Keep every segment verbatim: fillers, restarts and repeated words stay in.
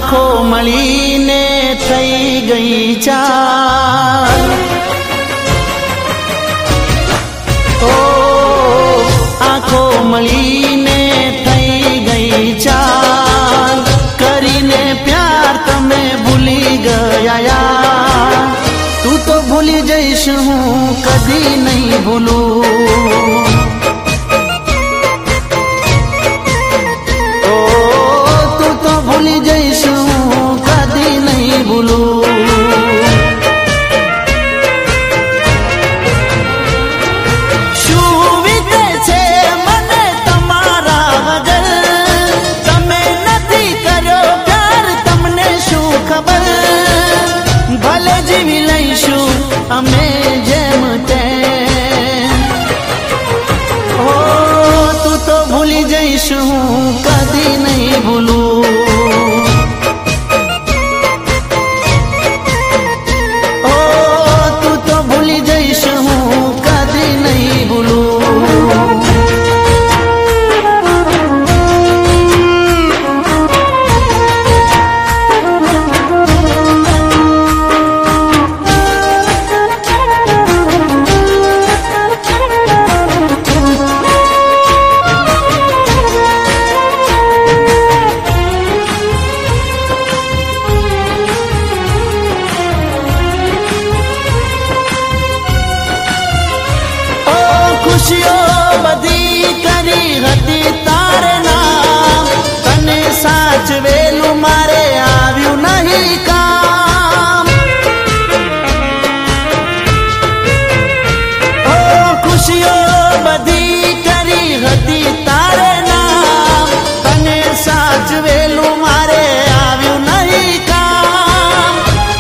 आँखों મળીને થઈ ગઈ ચાલ ओ आँखों મળીને થઈ ગઈ ચાલ કરીને प्यार तमे भूली गया यार तू तो भूली जैस हूँ कदी नहीं भूलू हमें जमते हो तू तो भूली जैस हूँ कदी नहीं भूलू ओ तू तो भूली जैस हूँ कदी नहीं भूलू बधी करी हती तारे नाम तने साचवेलू मारे आव्यू नहीं काम ओ खुशियों बधी करी हती तारे नाम तने साचवेलू मारे आव्यू नहीं काम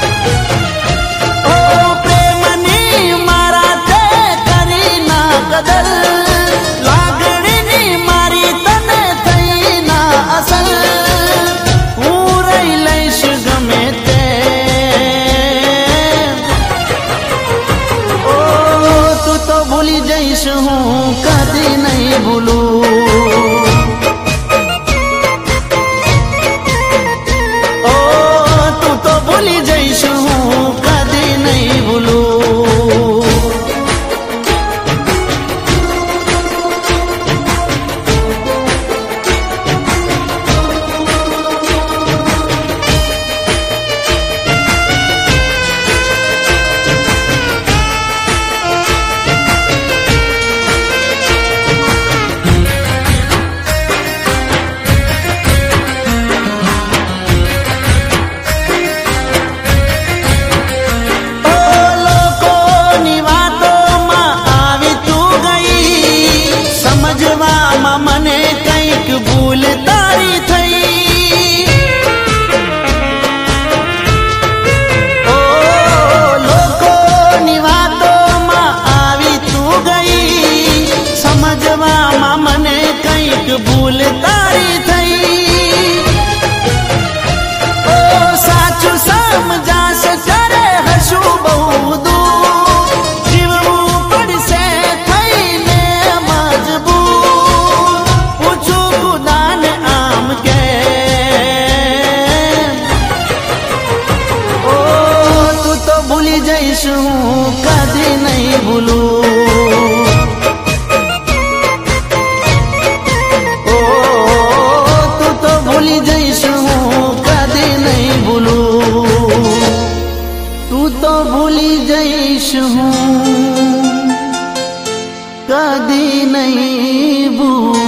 ओ प्रेमनी मारा ते करी ना कदर भूली जैस हूँ कदी नहीं भूलू ओ तू तो भूली जैस हूँ कदी नहीं भूलू मने कईक भूल तारी थई ओ लोको निवातो मा आवी तू गई समझवा मा मने कईक भूल तारी थई ओ साचू समझा से करे हसू बहु दूर जीवू पड़से थई ने मजबूर भूली जैस हूँ कदी नहीं भूलू ओ तू तो भूली जैस हूँ कदी नहीं भूलू तू तो भूली जैस हूँ कदी नहीं भूलू।